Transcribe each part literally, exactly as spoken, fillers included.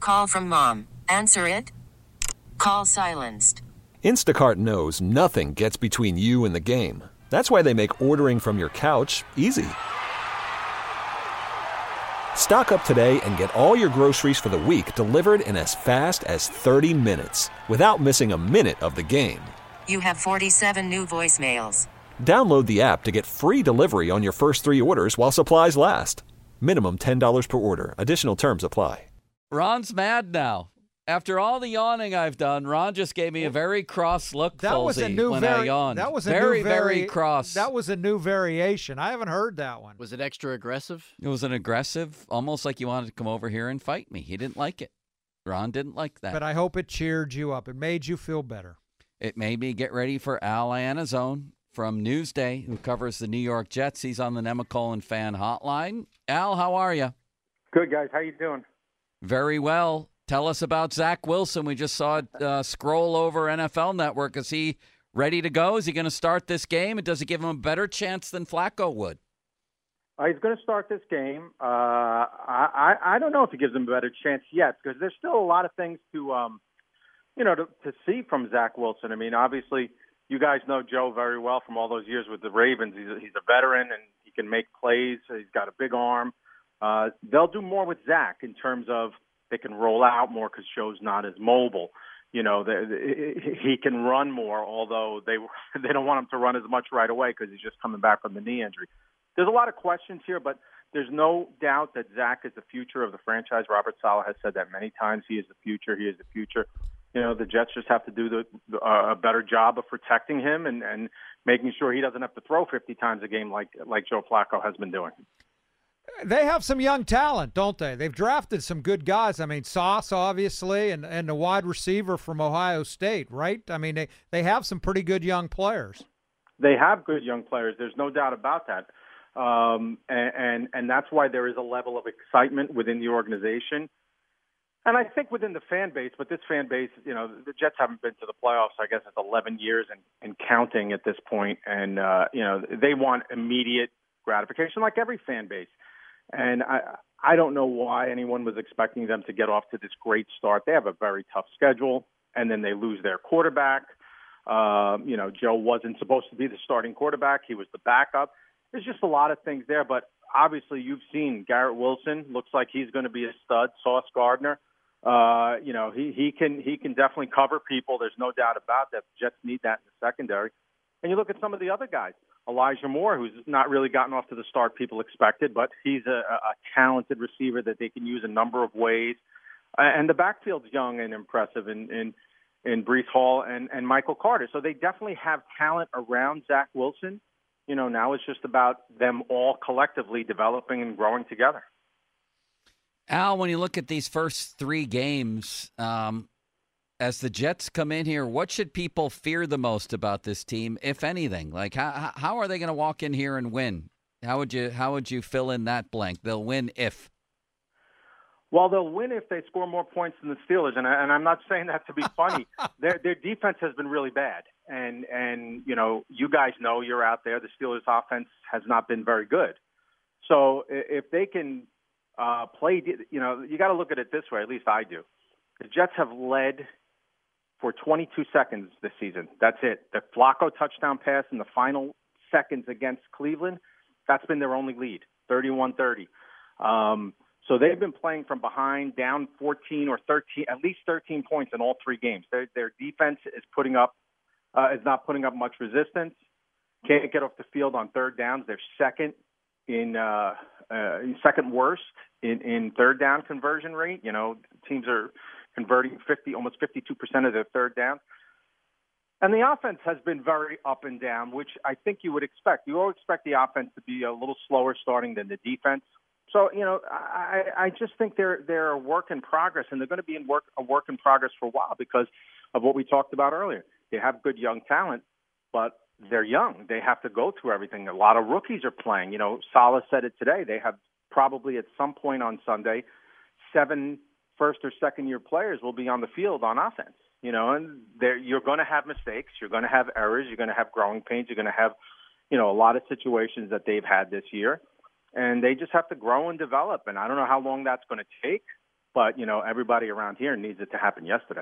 Call from mom. Answer it. Call silenced. Instacart knows nothing gets between you and the game. That's why they make ordering from your couch easy. Stock up today and get all your groceries for the week delivered in as fast as thirty minutes without missing a minute of the game. You have forty-seven new voicemails. Download the app to get free delivery on your first three orders while supplies last. Minimum ten dollars per order. Additional terms apply. Ron's mad now. After all the yawning I've done, Ron just gave me a very cross look. That was a new when vari- I yawned. That was a very, new vari- very cross. That was a new variation. I haven't heard that one. Was it extra aggressive? It was an aggressive, almost like you wanted to come over here and fight me. He didn't like it. Ron didn't like that. But I hope it cheered you up. It made you feel better. It made me get ready for Al Iannazzone from Newsday, who covers the New York Jets. He's on the Nemacolin Fan Hotline. Al, how are you? Good, guys. How you doing? Very well. Tell us about Zach Wilson. We just saw it uh, scroll over N F L Network. Is he ready to go? Is he going to start this game? And does it give him a better chance than Flacco would? Uh, he's going to start this game. Uh, I, I I don't know if it gives him a better chance yet because there's still a lot of things to um you know to, to see from Zach Wilson. I mean, obviously, you guys know Joe very well from all those years with the Ravens. He's a, he's a veteran and he can make plays. He's got a big arm. Uh, they'll do more with Zach in terms of they can roll out more because Joe's not as mobile. You know, they, they, he can run more, although they they don't want him to run as much right away because he's just coming back from the knee injury. There's a lot of questions here, but there's no doubt that Zach is the future of the franchise. Robert Saleh has said that many times. He is the future. He is the future. You know, the Jets just have to do the, uh, a better job of protecting him and, and making sure he doesn't have to throw fifty times a game like like Joe Flacco has been doing. They have some young talent, don't they? They've drafted some good guys. I mean, Sauce, obviously, and, and the wide receiver from Ohio State, right? I mean, they, they have some pretty good young players. They have good young players. There's no doubt about that. Um, and, and, and that's why there is a level of excitement within the organization. And I think within the fan base, but this fan base, you know, the Jets haven't been to the playoffs, I guess it's eleven years and, and counting at this point. And, uh, you know, they want immediate gratification like every fan base. And I I don't know why anyone was expecting them to get off to this great start. They have a very tough schedule, and then they lose their quarterback. Um, you know, Joe wasn't supposed to be the starting quarterback. He was the backup. There's just a lot of things there. But obviously you've seen Garrett Wilson. Looks like he's going to be a stud. Sauce Gardner. Uh, you know, he, he can he can definitely cover people. There's no doubt about that. The Jets need that in the secondary. And you look at some of the other guys. Elijah Moore, who's not really gotten off to the start people expected, but he's a, a talented receiver that they can use a number of ways. And the backfield's young and impressive in, in, in Breece Hall and, and Michael Carter. So they definitely have talent around Zach Wilson. You know, now it's just about them all collectively developing and growing together. Al, when you look at these first three games, um, as the Jets come in here, what should people fear the most about this team, if anything? Like, how how are they going to walk in here and win? How would you how would you fill in that blank? They'll win if. Well, they'll win if they score more points than the Steelers, and, I, and I'm not saying that to be funny. their their defense has been really bad, and and you know you guys know you're out there. The Steelers' offense has not been very good. So if they can uh, play, you know, you got to look at it this way. At least I do. The Jets have led for twenty-two seconds this season. That's it. The Flacco touchdown pass in the final seconds against Cleveland, that's been their only lead, thirty-one thirty. Um, so they've been playing from behind, down fourteen or thirteen, at least thirteen points in all three games. Their, their defense is putting up, uh, is not putting up much resistance. Can't get off the field on third downs. They're second in, uh, uh, second worst in, in third down conversion rate. You know, teams are converting fifty, almost fifty-two percent of their third downs. And the offense has been very up and down, which I think you would expect. You always expect the offense to be a little slower starting than the defense. So, you know, I, I just think they're they're a work in progress, and they're going to be in work a work in progress for a while because of what we talked about earlier. They have good young talent, but they're young. They have to go through everything. A lot of rookies are playing. You know, Saleh said it today. They have probably at some point on Sunday, seven first or second year players will be on the field on offense. You know, and you're going to have mistakes. You're going to have errors. You're going to have growing pains. You're going to have, you know, a lot of situations that they've had this year. And they just have to grow and develop. And I don't know how long that's going to take, But, you know, everybody around here needs it to happen yesterday.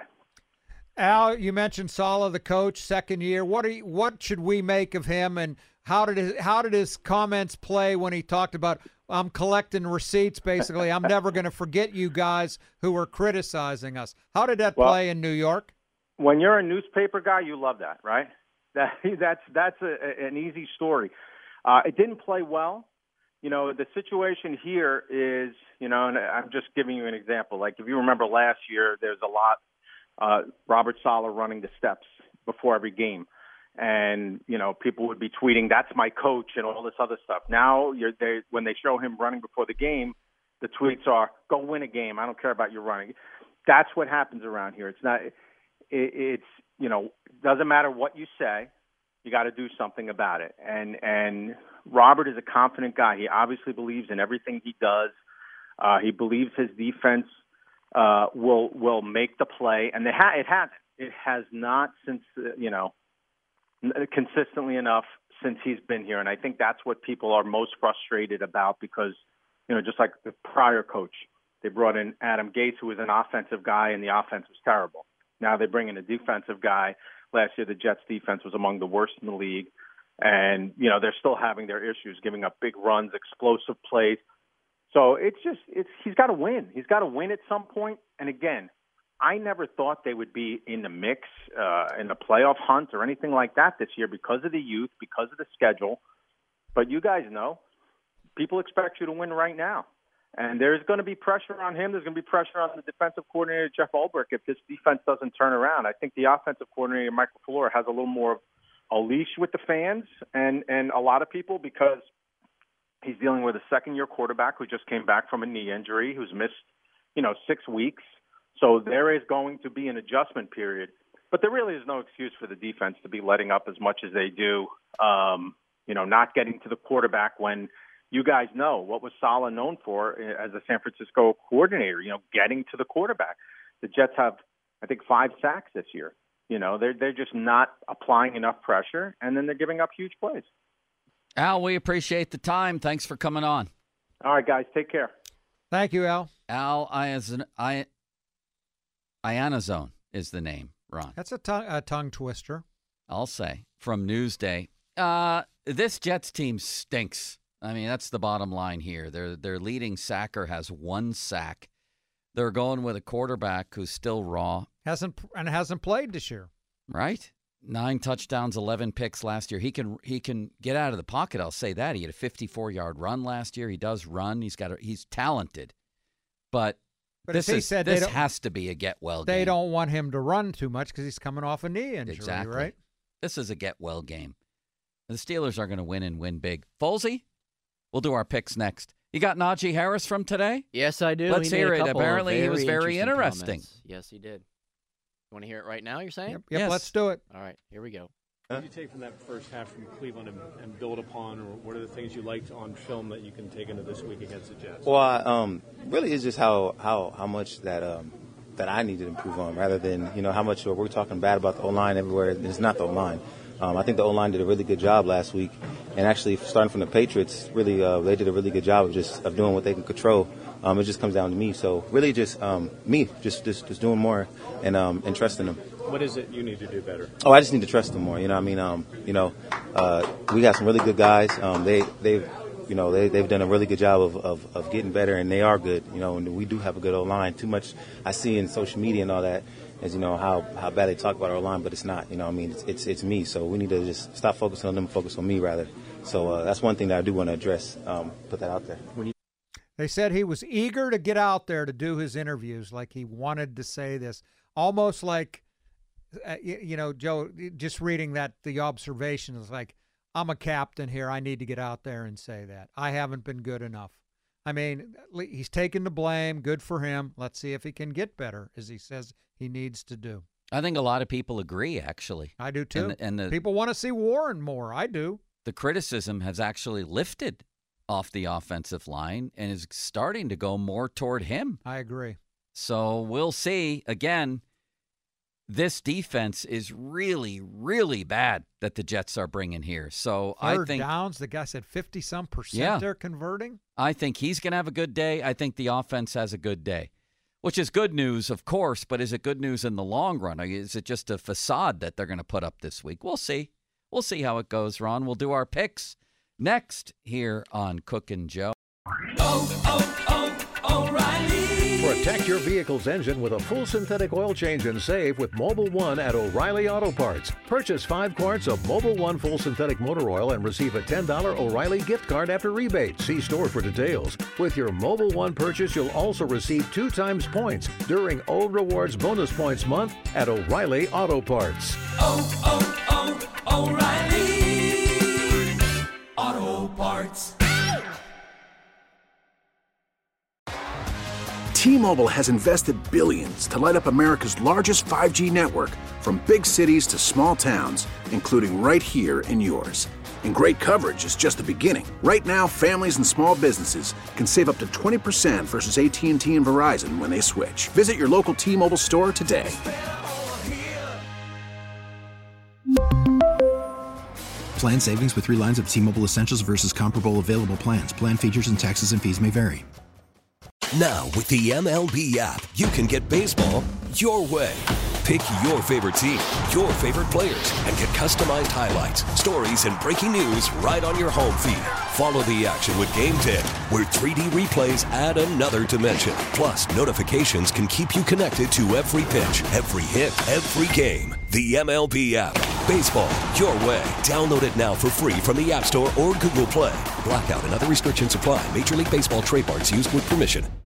Al, you mentioned Saleh, the coach, second year. What are you, what should we make of him, and how did his, how did his comments play when he talked about, I'm collecting receipts, basically. I'm never going to forget you guys who were criticizing us. How did that well, play in New York? When you're a newspaper guy, you love that, right? That that's that's a, an easy story. Uh, it didn't play well. You know, the situation here is, you know, and I'm just giving you an example. Like, if you remember last year, there's a lot, uh, Robert Saleh running the steps before every game. And, you know, people would be tweeting, that's my coach and all this other stuff. Now, you're, they, when they show him running before the game, the tweets are, go win a game. I don't care about your running. That's what happens around here. It's not, it, it's, you know, doesn't matter what you say. You got to do something about it. And and Robert is a confident guy. He obviously believes in everything he does. Uh, he believes his defense uh, will will make the play, and they ha- it hasn't. It has not since uh, you know consistently enough since he's been here. And I think that's what people are most frustrated about, because you know just like the prior coach, they brought in Adam Gates, who was an offensive guy, and the offense was terrible. Now they bring in a defensive guy. Last year, the Jets' defense was among the worst in the league. And, you know, they're still having their issues, giving up big runs, explosive plays. So it's just, it's he's got to win. He's got to win at some point. And, again, I never thought they would be in the mix, uh, in the playoff hunt or anything like that this year because of the youth, because of the schedule. But you guys know, people expect you to win right now. And there's going to be pressure on him. There's going to be pressure on the defensive coordinator, Jeff Ulbrich, if this defense doesn't turn around. I think the offensive coordinator, Michael Fleur, has a little more of a leash with the fans and, and a lot of people, because he's dealing with a second-year quarterback who just came back from a knee injury, who's missed, you know, six weeks. So there is going to be an adjustment period. But there really is no excuse for the defense to be letting up as much as they do, um, you know, not getting to the quarterback when – you guys know what was Saleh known for as a San Francisco coordinator, you know, getting to the quarterback. The Jets have, I think, five sacks this year. You know, they're, they're just not applying enough pressure, and then they're giving up huge plays. Al, we appreciate the time. Thanks for coming on. All right, guys, take care. Thank you, Al. Al I- Iannazzone is the name, Ron. That's a tongue, a tongue twister. I'll say, from Newsday. Uh, this Jets team stinks. I mean, that's the bottom line here. Their their leading sacker has one sack. They're going with a quarterback who's still raw. Hasn't and hasn't played this year. Right? Nine touchdowns, eleven picks last year. He can he can get out of the pocket, I'll say that. He had a fifty-four-yard run last year. He does run. He's got a, he's talented. But, but this, he is, said this they has to be a get-well they game. They don't want him to run too much because he's coming off a knee injury, exactly. right? This is a get-well game. The Steelers are going to win and win big. Folsey? We'll do our picks next. You got Najee Harris from today? Yes, I do. Let's he hear made a it. couple Apparently, he was very interesting. Comments. Yes, he did. You want to hear it right now, you're saying? Yep, yep yes. Let's do it. All right, here we go. What did you take from that first half from Cleveland and, and build upon, or what are the things you liked on film that you can take into this week against the Jets? Well, I, um, really it's just how, how, how much that um, that I need to improve on, rather than, you know, how much we're talking bad about the O-line everywhere. It's not the O-line. Um, I think the O-line did a really good job last week, and actually starting from the Patriots, really uh, they did a really good job of just of doing what they can control. Um, it just comes down to me, so really just um, me, just, just just doing more and um, and trusting them. What is it you need to do better? Oh, I just need to trust them more. You know, what I mean, um, you know, uh, we got some really good guys. Um, they they've you know they they've done a really good job of, of of getting better, and they are good. You know, and we do have a good O-line. Too much I see in social media and all that. As you know, how, how bad they talk about our line, but it's not. You know, I mean, it's, it's it's me. So we need to just stop focusing on them, focus on me rather. So uh, that's one thing that I do want to address. Um, put that out there. They said he was eager to get out there to do his interviews, like he wanted to say this, almost like, uh, you, you know, Joe. Just reading that, the observation is like, I'm a captain here. I need to get out there and say that I haven't been good enough. I mean, he's taking the blame. Good for him. Let's see if he can get better, as he says he needs to do. I think a lot of people agree, actually. I do, too. And, and the, people want to see Warren more. I do. The criticism has actually lifted off the offensive line and is starting to go more toward him. I agree. So we'll see. Again, this defense is really, really bad that the Jets are bringing here. So Third I think downs, the guy said fifty-some percent yeah, they're converting. I think he's going to have a good day. I think the offense has a good day. which is good news, of course, but is it good news in the long run? Or is it just a facade that they're going to put up this week? We'll see. We'll see how it goes, Ron. We'll do our picks next here on Cook and Joe. Oh, oh, oh, O'Reilly. Protect your vehicle's engine with a full synthetic oil change and save with Mobil one at O'Reilly Auto Parts. Purchase five quarts of Mobil one full synthetic motor oil and receive a ten dollars O'Reilly gift card after rebate. See store for details. With your Mobil one purchase, you'll also receive two times points during O Rewards Bonus Points Month at O'Reilly Auto Parts. Oh, oh, oh, O'Reilly Auto Parts. T-Mobile has invested billions to light up America's largest five G network, from big cities to small towns, including right here in yours. And great coverage is just the beginning. Right now, families and small businesses can save up to twenty percent versus A T and T and Verizon when they switch. Visit your local T-Mobile store today. Plan savings with three lines of T-Mobile Essentials versus comparable available plans. Plan features and taxes and fees may vary. Now, with the M L B app, you can get baseball your way. Pick your favorite team, your favorite players, and get customized highlights, stories, and breaking news right on your home feed. Follow the action with Game Day, where three D replays add another dimension. Plus, notifications can keep you connected to every pitch, every hit, every game. The M L B app. Baseball your way. Download it now for free from the App Store or Google Play. Blackout and other restrictions apply. Major League Baseball trademarks used with permission.